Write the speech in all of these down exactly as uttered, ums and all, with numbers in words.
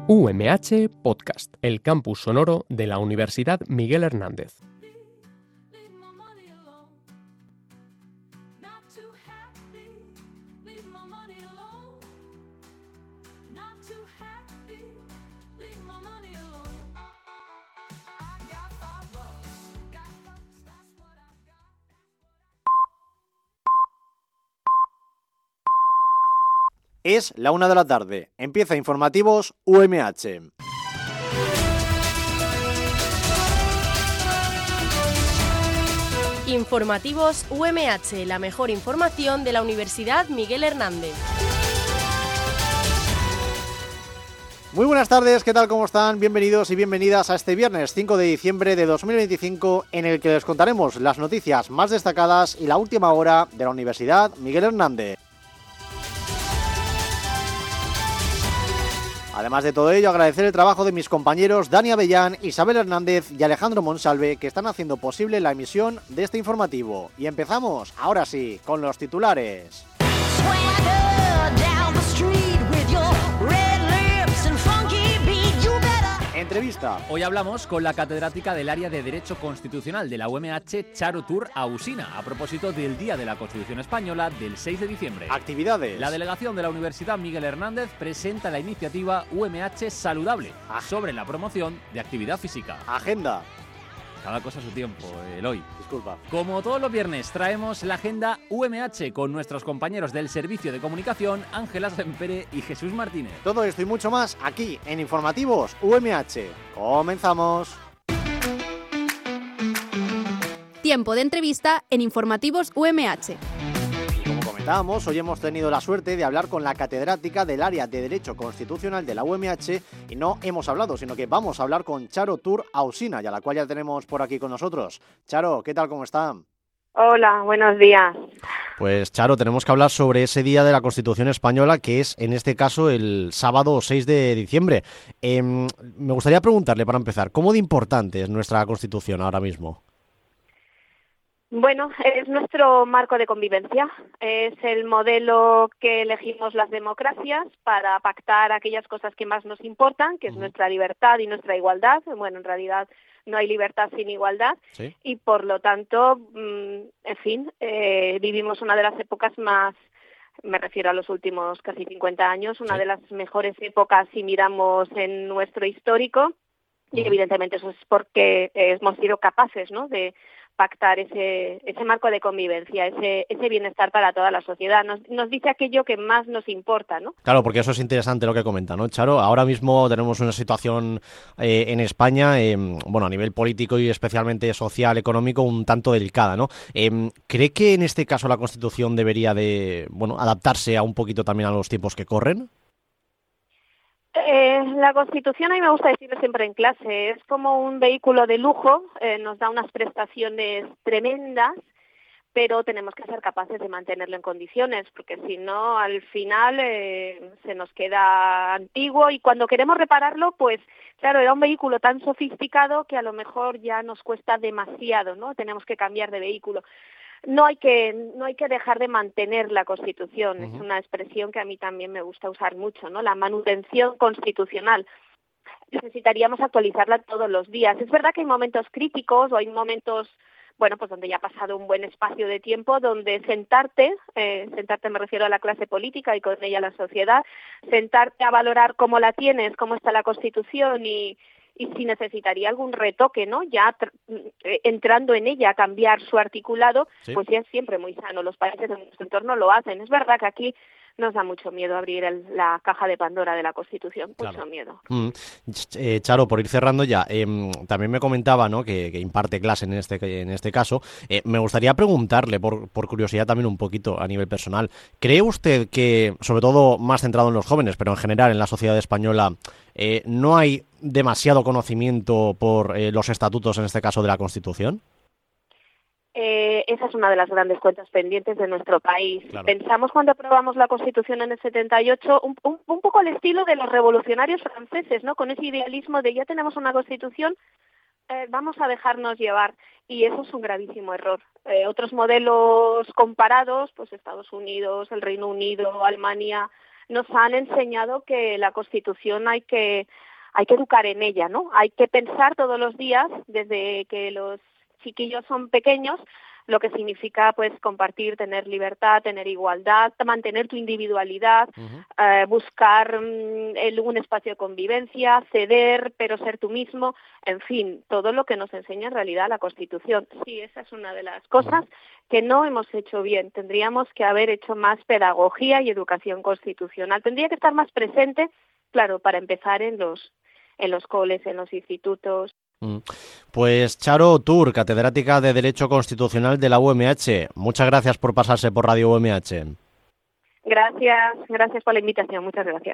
U M H Podcast, el campus sonoro de la Universidad Miguel Hernández. Es la una de la tarde. Empieza Informativos U M H. Informativos U M H, la mejor información de la Universidad Miguel Hernández. Muy buenas tardes, ¿qué tal? ¿Cómo están? Bienvenidos y bienvenidas a este viernes cinco de diciembre de dos mil veinticinco, en el que les contaremos las noticias más destacadas y la última hora de la Universidad Miguel Hernández. Además de todo ello, agradecer el trabajo de mis compañeros Dani Avellán, Isabel Hernández y Alejandro Monsalve, que están haciendo posible la emisión de este informativo. Y empezamos, ahora sí, con los titulares. Entrevista. Hoy hablamos con la catedrática del área de Derecho Constitucional de la U M H, Charo Tur Ausina, a propósito del Día de la Constitución Española del seis de diciembre. Actividades. La delegación de la Universidad Miguel Hernández presenta la iniciativa U M H Saludable Ah. sobre la promoción de actividad física. Agenda. Cada cosa a su tiempo, Eloy. Disculpa. Como todos los viernes, traemos la agenda U M H con nuestros compañeros del Servicio de Comunicación, Ángela Sempere y Jesús Martínez. Todo esto y mucho más aquí en Informativos U M H. Comenzamos. Tiempo de entrevista en Informativos U M H. Como comentábamos, hoy hemos tenido la suerte de hablar con la catedrática del área de Derecho Constitucional de la U M H y no hemos hablado, sino que vamos a hablar con Charo Tur Ausina, y a la cual ya tenemos por aquí con nosotros. Charo, ¿qué tal? ¿Cómo está? Hola, buenos días. Pues Charo, tenemos que hablar sobre ese Día de la Constitución Española, que es en este caso el sábado seis de diciembre. Eh, me gustaría preguntarle, para empezar, ¿cómo de importante es nuestra Constitución ahora mismo? Bueno, es nuestro marco de convivencia, es el modelo que elegimos las democracias para pactar aquellas cosas que más nos importan, que es nuestra libertad y nuestra igualdad. Bueno, en realidad no hay libertad sin igualdad. ¿Sí? Y por lo tanto, en fin, eh, vivimos una de las épocas más, me refiero a los últimos casi cincuenta años, una ¿Sí? de las mejores épocas si miramos en nuestro histórico, y evidentemente eso es porque hemos sido capaces, ¿no?, de pactar ese ese marco de convivencia, ese ese bienestar para toda la sociedad. Nos, nos dice aquello que más nos importa, ¿no? Claro, porque eso es interesante lo que comenta, ¿no, Charo? Ahora mismo tenemos una situación eh, en España, eh, bueno, a nivel político y especialmente social, económico, un tanto delicada, ¿no? Eh, ¿Cree que en este caso la Constitución debería de, bueno, adaptarse a un poquito también a los tiempos que corren? Eh, la Constitución, a mí me gusta decirlo siempre en clase, es como un vehículo de lujo, eh, nos da unas prestaciones tremendas, pero tenemos que ser capaces de mantenerlo en condiciones, porque si no, al final eh, se nos queda antiguo, y cuando queremos repararlo, pues claro, era un vehículo tan sofisticado que a lo mejor ya nos cuesta demasiado, ¿no? Tenemos que cambiar de vehículo. No hay que no hay que dejar de mantener la Constitución, uh-huh. Es una expresión que a mí también me gusta usar mucho, ¿no? La manutención constitucional. Necesitaríamos actualizarla todos los días. Es verdad que hay momentos críticos o hay momentos, bueno, pues donde ya ha pasado un buen espacio de tiempo, donde sentarte, eh, sentarte me refiero a la clase política y con ella a la sociedad, sentarte a valorar cómo la tienes, cómo está la Constitución y y si necesitaría algún retoque, ¿no? Ya tr- entrando en ella a cambiar su articulado, sí. Pues ya es siempre muy sano. Los países de nuestro entorno lo hacen. Es verdad que aquí nos da mucho miedo abrir el, la caja de Pandora de la Constitución, mucho claro. miedo. Mm. Eh, Charo, por ir cerrando ya, eh, también me comentaba, ¿no?, que, que imparte clase en este en este caso. Eh, me gustaría preguntarle, por, por curiosidad también un poquito a nivel personal, ¿cree usted que, sobre todo más centrado en los jóvenes, pero en general en la sociedad española, eh, no hay demasiado conocimiento por eh, los estatutos, en este caso de la Constitución? Eh, esa es una de las grandes cuentas pendientes de nuestro país. Claro. Pensamos cuando aprobamos la Constitución en el setenta y ocho un, un, un poco al estilo de los revolucionarios franceses, ¿no? Con ese idealismo de ya tenemos una Constitución, eh, vamos a dejarnos llevar. Y eso es un gravísimo error. Eh, otros modelos comparados, pues Estados Unidos, el Reino Unido, Alemania, nos han enseñado que la Constitución hay que hay que educar en ella, ¿no? Hay que pensar todos los días, desde que los chiquillos son pequeños, lo que significa pues compartir, tener libertad, tener igualdad, mantener tu individualidad, uh-huh. eh, buscar mm, el, un espacio de convivencia, ceder, pero ser tú mismo, en fin, todo lo que nos enseña en realidad la Constitución. Sí, esa es una de las cosas uh-huh. que no hemos hecho bien. Tendríamos que haber hecho más pedagogía y educación constitucional. Tendría que estar más presente, claro, para empezar en los en los coles, en los institutos. Pues Charo Tur, catedrática de Derecho Constitucional de la U M H, muchas gracias por pasarse por Radio U M H. Gracias, gracias por la invitación, muchas gracias.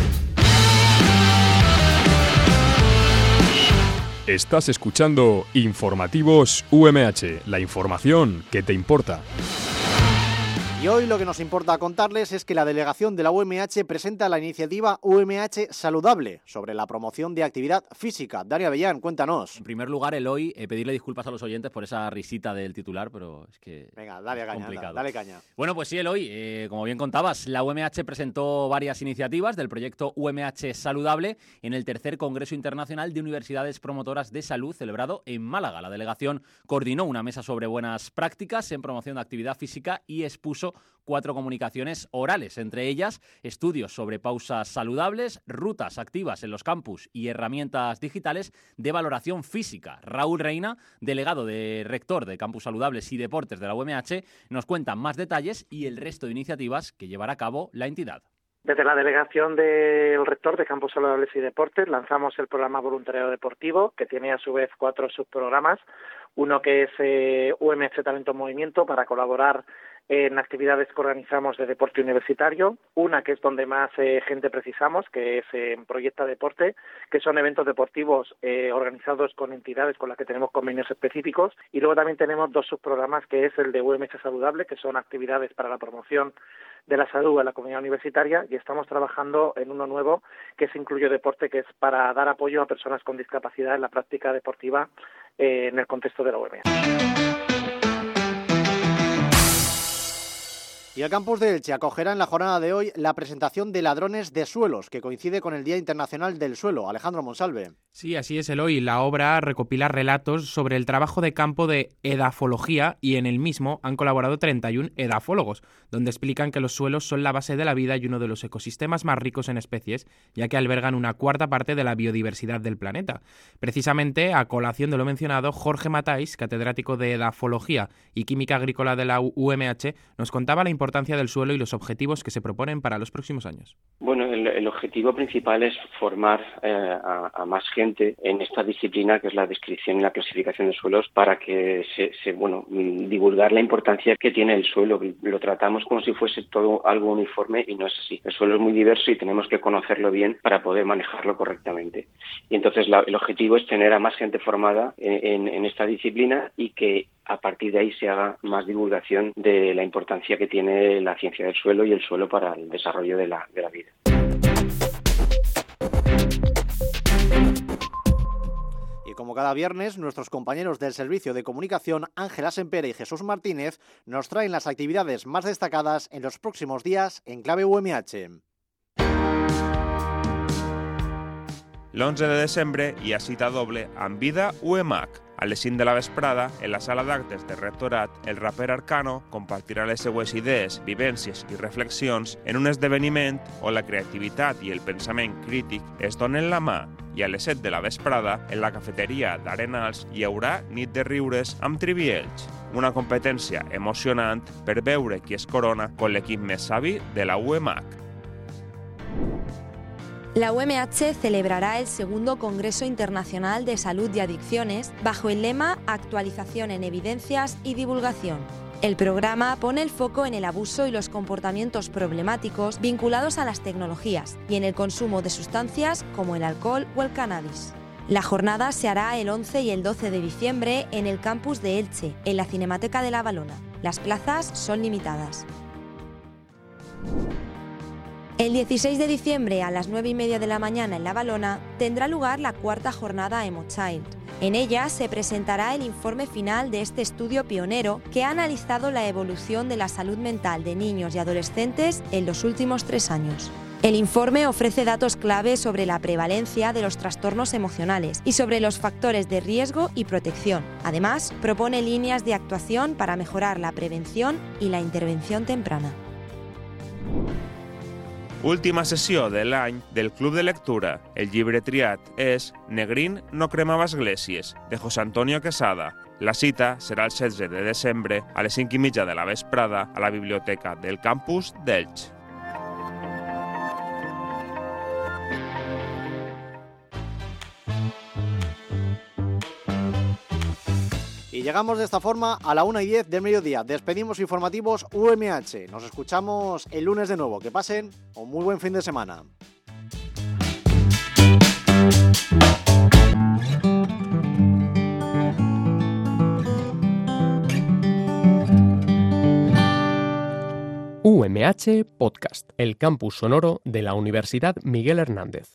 Estás escuchando Informativos U M H, la información que te importa. Y hoy lo que nos importa contarles es que la delegación de la U M H presenta la iniciativa U M H Saludable sobre la promoción de actividad física. Dani Avellán, cuéntanos. En primer lugar, Eloy, eh, pedirle disculpas a los oyentes por esa risita del titular, pero es que Venga, dale es caña, complicado. Dale caña. Bueno, pues sí, Eloy, eh, como bien contabas, la U M H presentó varias iniciativas del proyecto U M H Saludable en el tercer Congreso Internacional de Universidades Promotoras de Salud celebrado en Málaga. La delegación coordinó una mesa sobre buenas prácticas en promoción de actividad física y expuso cuatro comunicaciones orales, entre ellas estudios sobre pausas saludables, rutas activas en los campus y herramientas digitales de valoración física. Raúl Reina, delegado de rector de Campus Saludables y Deportes de la U M H, nos cuenta más detalles y el resto de iniciativas que llevará a cabo la entidad. Desde la delegación del rector de Campus Saludables y Deportes lanzamos el programa Voluntariado Deportivo, que tiene a su vez cuatro subprogramas. Uno que es eh, U M H Talento en Movimiento, para colaborar en actividades que organizamos de deporte universitario. Una que es donde más eh, gente precisamos, que es eh, Proyecta Deporte, que son eventos deportivos eh, organizados con entidades con las que tenemos convenios específicos. Y luego también tenemos dos subprogramas, que es el de U M H Saludable, que son actividades para la promoción de la salud en la comunidad universitaria, y estamos trabajando en uno nuevo que es Incluyo Deporte, que es para dar apoyo a personas con discapacidad en la práctica deportiva eh, en el contexto de la U M H. Y el campus de Elche acogerá en la jornada de hoy la presentación de Ladrones de Suelos, que coincide con el Día Internacional del Suelo. Alejandro Monsalve. Sí, así es, Eloy. La obra recopila relatos sobre el trabajo de campo de edafología y en el mismo han colaborado treinta y uno edafólogos, donde explican que los suelos son la base de la vida y uno de los ecosistemas más ricos en especies, ya que albergan una cuarta parte de la biodiversidad del planeta. Precisamente, a colación de lo mencionado, Jorge Matáis, catedrático de edafología y química agrícola de la U M H, nos contaba la importancia importancia del suelo y los objetivos que se proponen para los próximos años. Bueno, el, el objetivo principal es formar eh, a, a más gente en esta disciplina, que es la descripción y la clasificación de suelos, para que se, se bueno, divulgar la importancia que tiene el suelo. Lo tratamos como si fuese todo algo uniforme y no es así. El suelo es muy diverso y tenemos que conocerlo bien para poder manejarlo correctamente. Y entonces la, el objetivo es tener a más gente formada en, en, en esta disciplina y que a partir de ahí se haga más divulgación de la importancia que tiene la ciencia del suelo y el suelo para el desarrollo de la, de la vida. Y como cada viernes, nuestros compañeros del Servicio de Comunicación, Ángela Sempere y Jesús Martínez, nos traen las actividades más destacadas en los próximos días en Clave U M H. l'onze de desembre hi ha cita doble amb Vida U M H. A les cinc de la vesprada, en la sala d'actes del Rectorat, el raper Arcano compartirà les seues idees, vivències i reflexions en un esdeveniment on la creativitat i el pensament crític es donen la mà. I a les set de la vesprada, en la cafeteria d'Arenals, hi haurà Nit de Riures amb Triviells, una competència emocionant per veure qui es corona con l'equip més savi de la U M H. La U M H celebrará el segundo Congreso Internacional de Salud y Adicciones bajo el lema Actualización en Evidencias y Divulgación. El programa pone el foco en el abuso y los comportamientos problemáticos vinculados a las tecnologías y en el consumo de sustancias como el alcohol o el cannabis. La jornada se hará el once y el doce de diciembre en el campus de Elche, en la Cinemateca de La Valona. Las plazas son limitadas. El dieciséis de diciembre a las nueve y media de la mañana en La Valona tendrá lugar la cuarta jornada EmoChild. En ella se presentará el informe final de este estudio pionero que ha analizado la evolución de la salud mental de niños y adolescentes en los últimos tres años. El informe ofrece datos clave sobre la prevalencia de los trastornos emocionales y sobre los factores de riesgo y protección. Además, propone líneas de actuación para mejorar la prevención y la intervención temprana. Última sessió de l'any del Club de Lectura. El llibre triat és Negrín no cremava esglésies, de José Antonio Quesada. La cita serà el setze de desembre a les cinc i mitja de la vesprada a la biblioteca del campus d'Elx. Y llegamos de esta forma a la una y diez del mediodía. Despedimos informativos U M H. Nos escuchamos el lunes de nuevo. Que pasen un muy buen fin de semana. U M H Podcast, el campus sonoro de la Universidad Miguel Hernández.